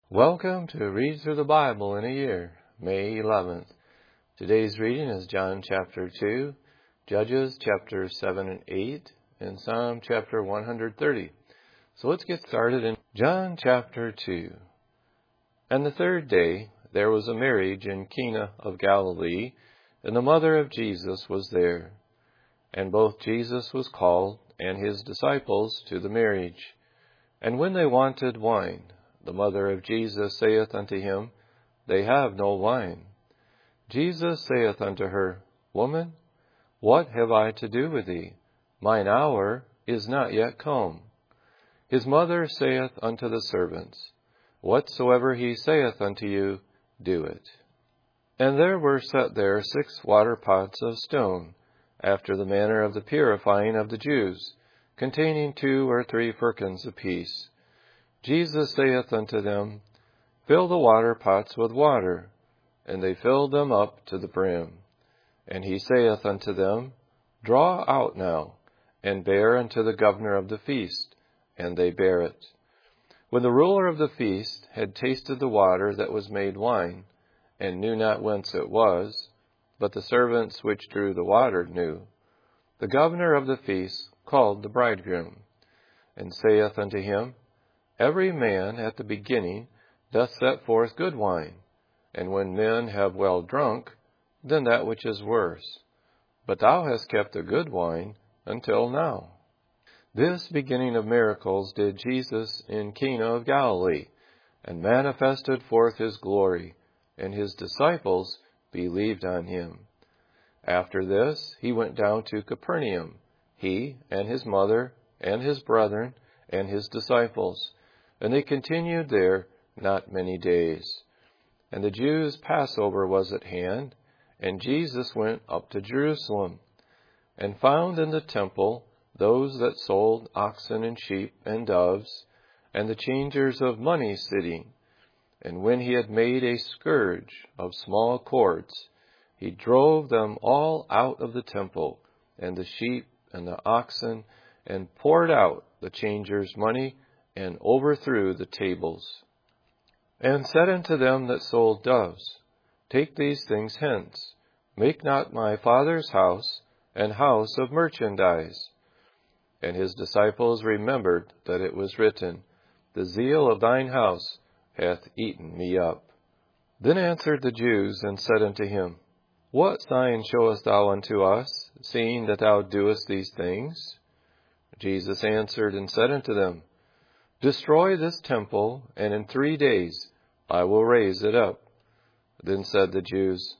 Welcome to Read Through the Bible in a Year, May 11th. Today's reading is John chapter 2, Judges chapters 7 and 8, and Psalm chapter 130. So let's get started in John chapter 2. And the third day there was a marriage in Cana of Galilee, and the mother of Jesus was there. And both Jesus was called, and his disciples to the marriage. And when they wanted wine, the mother of Jesus saith unto him, They have no wine. Jesus saith unto her, Woman, what have I to do with thee? Mine hour is not yet come. His mother saith unto the servants, Whatsoever he saith unto you, do it. And there were set there 6 water pots of stone, after the manner of the purifying of the Jews, containing 2 or 3 firkins apiece. Jesus saith unto them, Fill the water pots with water. And they filled them up to the brim. And he saith unto them, Draw out now, and bear unto the governor of the feast. And they bare it. When the ruler of the feast had tasted the water that was made wine, and knew not whence it was, but the servants which drew the water knew, the governor of the feast called the bridegroom, and saith unto him, Every man at the beginning doth set forth good wine, and when men have well drunk, then that which is worse. But thou hast kept the good wine until now. This beginning of miracles did Jesus in Cana of Galilee, and manifested forth his glory, and his disciples believed on him. After this he went down to Capernaum, he and his mother and his brethren and his disciples. And they continued there not many days. And the Jews' Passover was at hand, and Jesus went up to Jerusalem, and found in the temple those that sold oxen and sheep and doves, and the changers of money sitting. And when he had made a scourge of small cords, he drove them all out of the temple, and the sheep and the oxen, and poured out the changers' money, and overthrew the tables, and said unto them that sold doves, Take these things hence, make not my Father's house an house of merchandise. And his disciples remembered that it was written, The zeal of thine house hath eaten me up. Then answered the Jews, and said unto him, What sign showest thou unto us, seeing that thou doest these things? Jesus answered and said unto them, Destroy this temple, and in 3 days I will raise it up. Then said the Jews,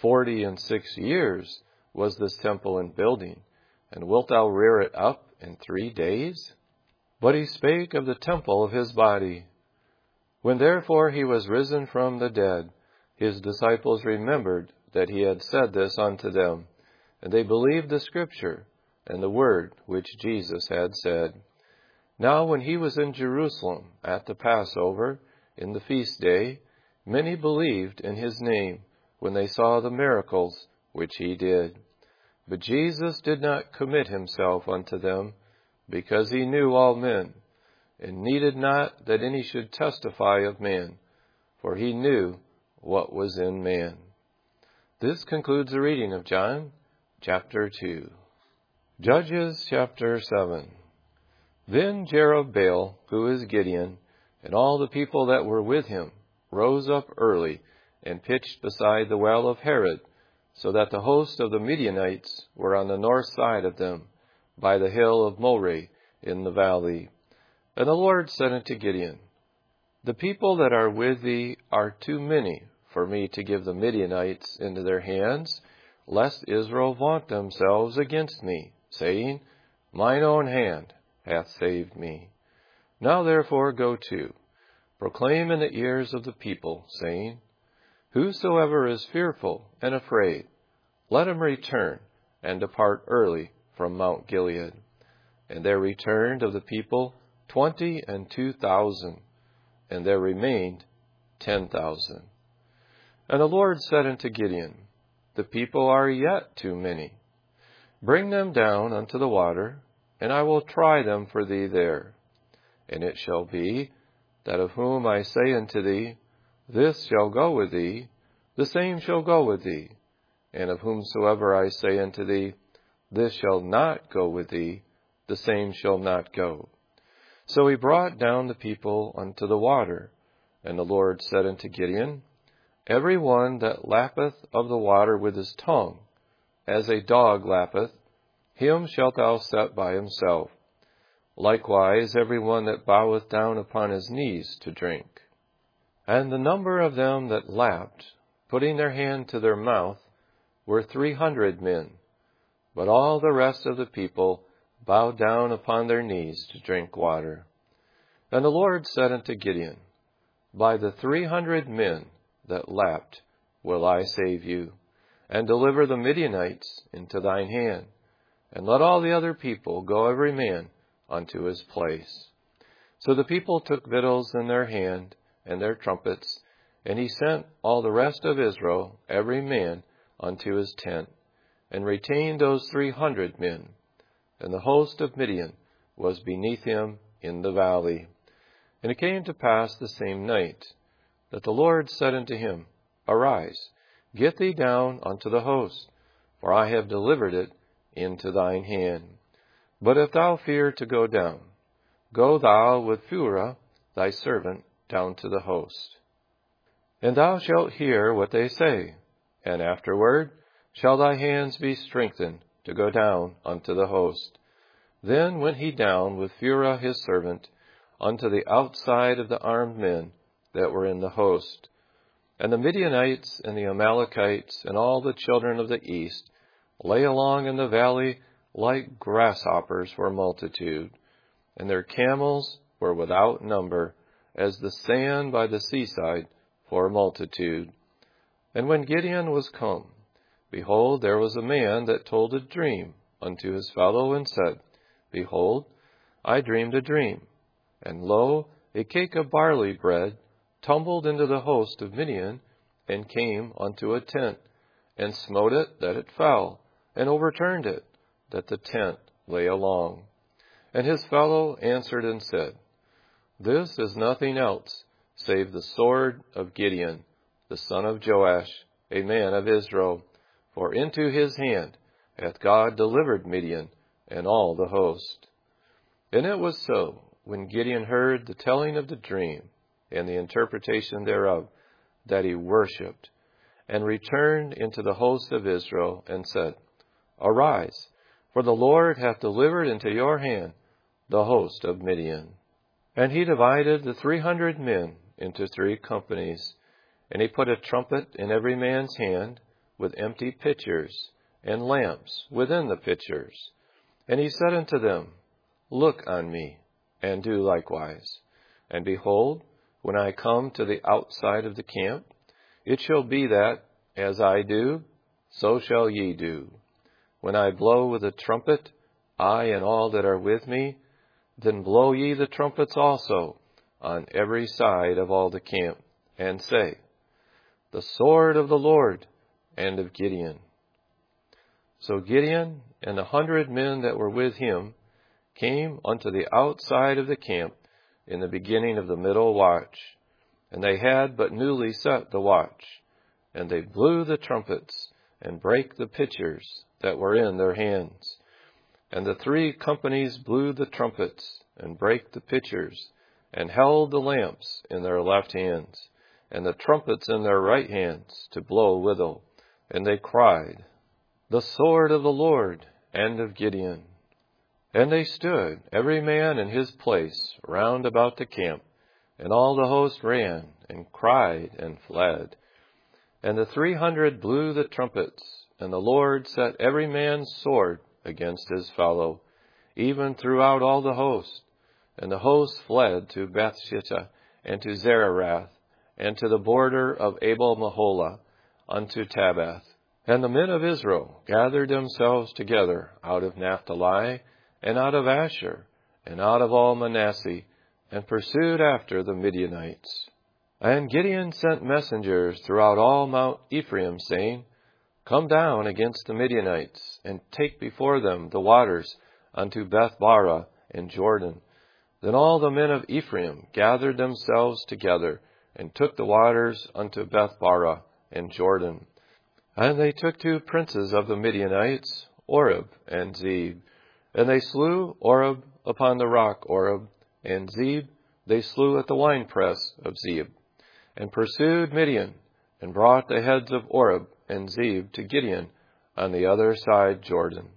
46 years was this temple in building, and wilt thou rear it up in 3 days? But he spake of the temple of his body. When therefore he was risen from the dead, his disciples remembered that he had said this unto them, and they believed the scripture and the word which Jesus had said. Now when he was in Jerusalem at the Passover, in the feast day, many believed in his name when they saw the miracles which he did. But Jesus did not commit himself unto them, because he knew all men, and needed not that any should testify of man, for he knew what was in man. This concludes the reading of John chapter 2. Judges chapter 7. Then Jerubbaal, who is Gideon, and all the people that were with him, rose up early, and pitched beside the well of Herod, so that the host of the Midianites were on the north side of them, by the hill of Moreh in the valley. And the Lord said unto Gideon, The people that are with thee are too many for me to give the Midianites into their hands, lest Israel vaunt themselves against me, saying, Mine own hand hath saved me. Now therefore go to, proclaim in the ears of the people, saying, Whosoever is fearful and afraid, let him return and depart early from Mount Gilead. And there returned of the people 22,000, and there remained 10,000. And the Lord said unto Gideon, The people are yet too many. Bring them down unto the water, and I will try them for thee there. And it shall be that of whom I say unto thee, this shall go with thee, the same shall go with thee. And of whomsoever I say unto thee, this shall not go with thee, the same shall not go. So he brought down the people unto the water. And the Lord said unto Gideon, every one that lappeth of the water with his tongue, as a dog lappeth, him shalt thou set by himself. Likewise every one that boweth down upon his knees to drink. And the number of them that lapped, putting their hand to their mouth, were 300 men. But all the rest of the people bowed down upon their knees to drink water. And the Lord said unto Gideon, by the 300 men that lapped will I save you, and deliver the Midianites into thine hand, and let all the other people go every man unto his place. So the people took victuals in their hand and their trumpets, and he sent all the rest of Israel, every man unto his tent, and retained those 300 men. And the host of Midian was beneath him in the valley. And it came to pass the same night, that the Lord said unto him, arise, get thee down unto the host, for I have delivered it into thine hand. But if thou fear to go down, go thou with Phurah thy servant down to the host. And thou shalt hear what they say, and afterward shall thy hands be strengthened to go down unto the host. Then went he down with Phurah his servant unto the outside of the armed men that were in the host. And the Midianites and the Amalekites and all the children of the east lay along in the valley like grasshoppers for multitude, and their camels were without number, as the sand by the seaside for multitude. And when Gideon was come, behold, there was a man that told a dream unto his fellow, and said, behold, I dreamed a dream, and lo, a cake of barley bread tumbled into the host of Midian, and came unto a tent, and smote it that it fell, and overturned it, that the tent lay along. And his fellow answered and said, this is nothing else save the sword of Gideon, the son of Joash, a man of Israel, for into his hand hath God delivered Midian and all the host. And it was so, when Gideon heard the telling of the dream and the interpretation thereof, that he worshipped, and returned into the host of Israel, and said, arise, for the Lord hath delivered into your hand the host of Midian. And he divided the 300 men into 3 companies, and he put a trumpet in every man's hand, with empty pitchers and lamps within the pitchers. And he said unto them, look on me, and do likewise. And behold, when I come to the outside of the camp, it shall be that, as I do, so shall ye do. When I blow with a trumpet, I and all that are with me, then blow ye the trumpets also on every side of all the camp, and say, the sword of the Lord and of Gideon. So Gideon and the 100 men that were with him came unto the outside of the camp in the beginning of the middle watch, and they had but newly set the watch, and they blew the trumpets, and brake the pitchers that were in their hands. And the 3 companies blew the trumpets, and brake the pitchers, and held the lamps in their left hands, and the trumpets in their right hands, to blow withal. And they cried, the sword of the Lord and of Gideon. And they stood, every man in his place, round about the camp, and all the host ran, and cried, and fled. And the 300 blew the trumpets, and the Lord set every man's sword against his fellow, even throughout all the host. And the host fled to Bethshittah, and to Zererath, and to the border of Abel-Meholah, unto Tabbath. And the men of Israel gathered themselves together out of Naphtali, and out of Asher, and out of all Manasseh, and pursued after the Midianites. And Gideon sent messengers throughout all Mount Ephraim, saying, come down against the Midianites, and take before them the waters unto Bethbara and Jordan, Then all the men of Ephraim gathered themselves together, and took the waters unto Bethbara and Jordan. And they took 2 princes of the Midianites, Oreb and Zeb. And they slew Oreb upon the rock Oreb, and Zeb they slew at the winepress of Zeb, and pursued Midian, and brought the heads of Oreb and Zeb to Gideon on the other side Jordan.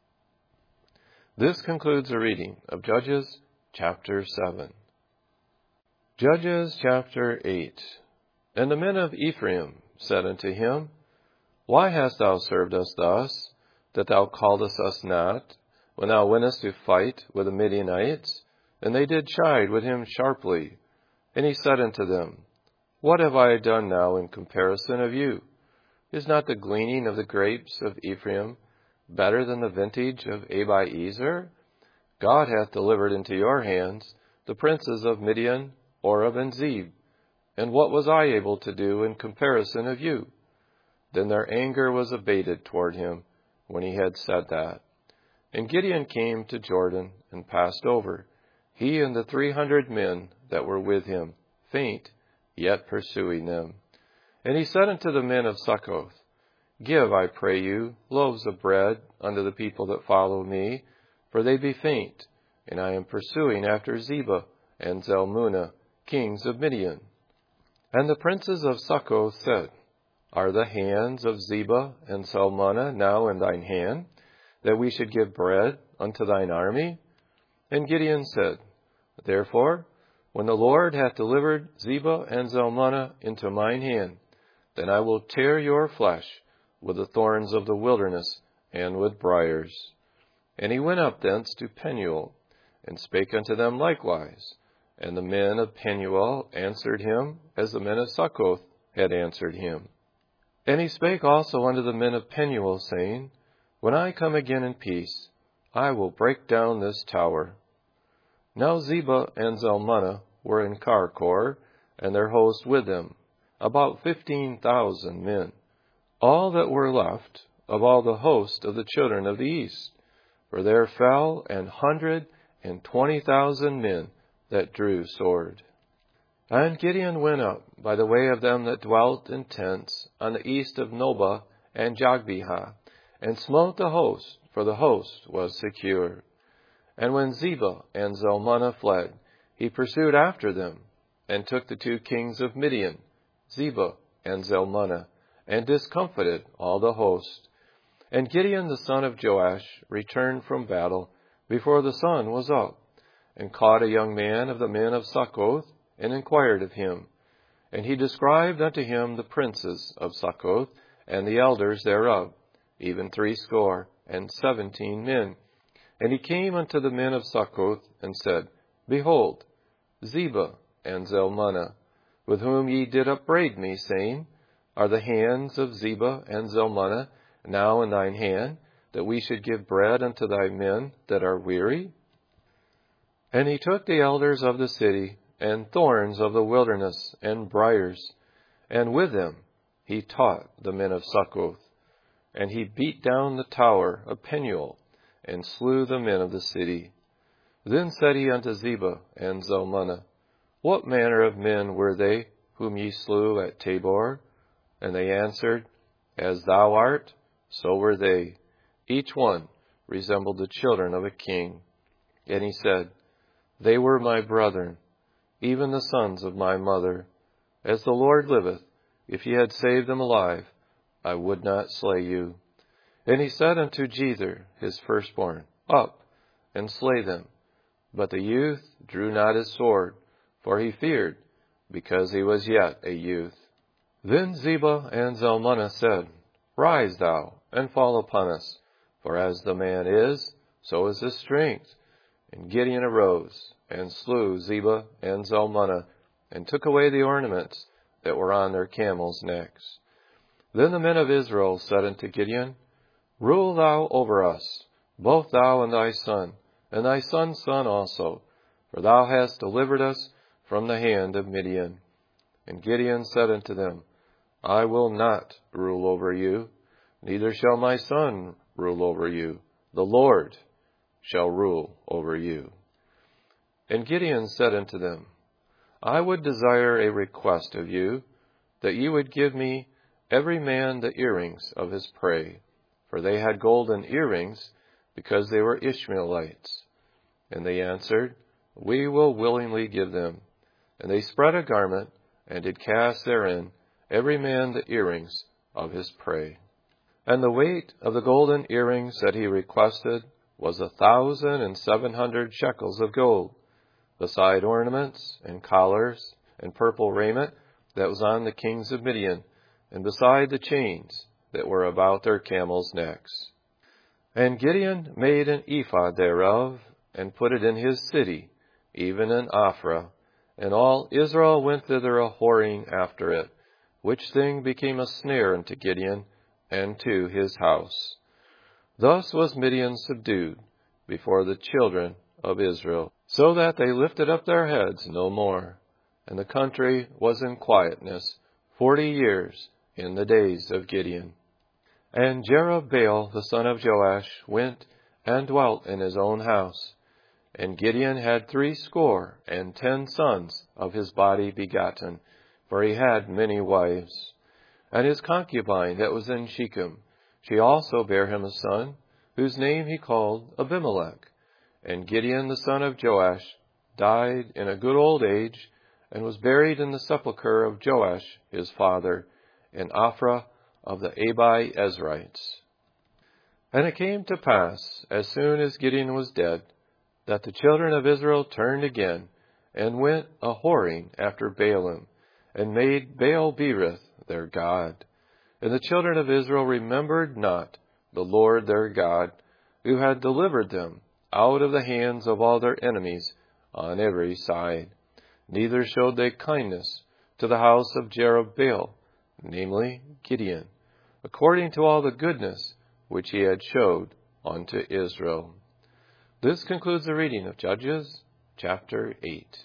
This concludes the reading of Judges chapter 7. Judges chapter 8. And the men of Ephraim said unto him, Why hast thou served us thus, that thou calledst us not, when thou wentest to fight with the Midianites? And they did chide with him sharply. And he said unto them, What have I done now in comparison of you? Is not the gleaning of the grapes of Ephraim better than the vintage of Abiezer? God hath delivered into your hands the princes of Midian, Oreb, and Zeb. And what was I able to do in comparison of you? Then their anger was abated toward him when he had said that. And Gideon came to Jordan and passed over, he and the 300 men that were with him, faint, yet pursuing them. And he said unto the men of Succoth, Give, I pray you, loaves of bread unto the people that follow me, for they be faint, and I am pursuing after Zebah and Zalmunna, kings of Midian. And the princes of Succoth said, Are the hands of Zebah and Zalmunna now in thine hand, that we should give bread unto thine army? And Gideon said, Therefore, when the Lord hath delivered Zebah and Zalmunna into mine hand, then I will tear your flesh with the thorns of the wilderness and with briars. And he went up thence to Penuel, and spake unto them likewise. And the men of Penuel answered him, as the men of Succoth had answered him. And he spake also unto the men of Penuel, saying, When I come again in peace, I will break down this tower. Now Zebah and Zalmunna were in Karkor, and their host with them, about 15,000 men, all that were left of all the host of the children of the east. For there fell 120,000 men that drew sword. And Gideon went up by the way of them that dwelt in tents on the east of Nobah and Jogbehah, and smote the host, for the host was secure. And when Zebah and Zalmunna fled, he pursued after them, and took the 2 kings of Midian, Zebah and Zalmunna, and discomfited all the host. And Gideon the son of Joash returned from battle before the sun was up, and caught a young man of the men of Succoth, and inquired of him. And he described unto him the princes of Succoth, and the elders thereof, even 70 men. And he came unto the men of Succoth, and said, Behold, Zebah and Zalmunna, with whom ye did upbraid me, saying, Are the hands of Zebah and Zalmunna now in thine hand, that we should give bread unto thy men that are weary? And he took the elders of the city, and thorns of the wilderness, and briars, and with them he taught the men of Succoth. And he beat down the tower of Penuel, and slew the men of the city. Then said he unto Zebah and Zalmunna, What manner of men were they whom ye slew at Tabor? And they answered, As thou art, so were they. Each one resembled the children of a king. And he said, They were my brethren, even the sons of my mother. As the Lord liveth, if ye had saved them alive, I would not slay you. And he said unto Jether, his firstborn, Up, and slay them. But the youth drew not his sword, for he feared, because he was yet a youth. Then Zebah and Zalmunna said, Rise thou, and fall upon us, for as the man is, so is his strength. And Gideon arose, and slew Zebah and Zalmunna, and took away the ornaments that were on their camels' necks. Then the men of Israel said unto Gideon, Rule thou over us, both thou and thy son's son also, for thou hast delivered us from the hand of Midian. And Gideon said unto them, I will not rule over you, neither shall my son rule over you. The Lord shall rule over you. And Gideon said unto them, I would desire a request of you, that ye would give me every man the earrings of his prey. For they had golden earrings, because they were Ishmaelites. And they answered, We will willingly give them. And they spread a garment, and did cast therein every man the earrings of his prey. And the weight of the golden earrings that he requested was 1,700 shekels of gold, beside ornaments and collars and purple raiment that was on the kings of Midian, and beside the chains that were about their camels' necks. And Gideon made an ephod thereof, and put it in his city, even in Ophrah, and all Israel went thither a-whoring after it, which thing became a snare unto Gideon and to his house. Thus was Midian subdued before the children of Israel, so that they lifted up their heads no more. And the country was in quietness 40 years in the days of Gideon. And Jerubbaal the son of Joash went and dwelt in his own house. And Gideon had 70 sons of his body begotten, for he had many wives. And his concubine that was in Shechem, she also bare him a son, whose name he called Abimelech. And Gideon the son of Joash died in a good old age, and was buried in the sepulchre of Joash his father, in Ophrah of the Abiezrites. And it came to pass, as soon as Gideon was dead, that the children of Israel turned again, and went a-whoring after Baalim, and made Baal-berith their god. And the children of Israel remembered not the Lord their God, who had delivered them out of the hands of all their enemies on every side. Neither showed they kindness to the house of Jerubbaal, namely Gideon, according to all the goodness which he had showed unto Israel. This concludes the reading of Judges, chapter 8.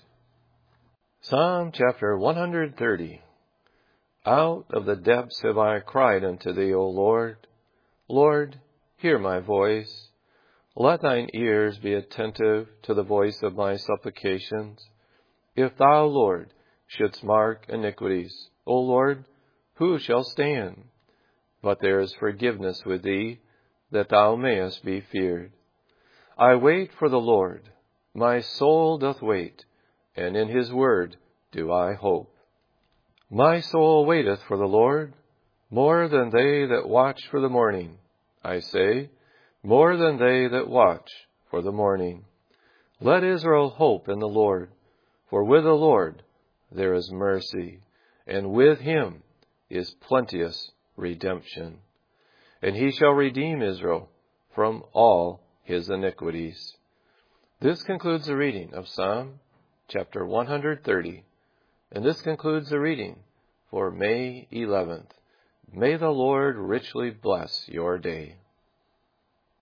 Psalm chapter 130. Out of the depths have I cried unto thee, O Lord. Lord, hear my voice. Let thine ears be attentive to the voice of my supplications. If thou, Lord, shouldst mark iniquities, O Lord, who shall stand? But there is forgiveness with thee, that thou mayest be feared. I wait for the Lord, my soul doth wait, and in his word do I hope. My soul waiteth for the Lord, more than they that watch for the morning. I say, more than they that watch for the morning. Let Israel hope in the Lord, for with the Lord there is mercy, and with him is plenteous redemption. And he shall redeem Israel from all his iniquities. This concludes the reading of Psalm chapter 130, and this concludes the reading for May 11th. May the Lord richly bless your day.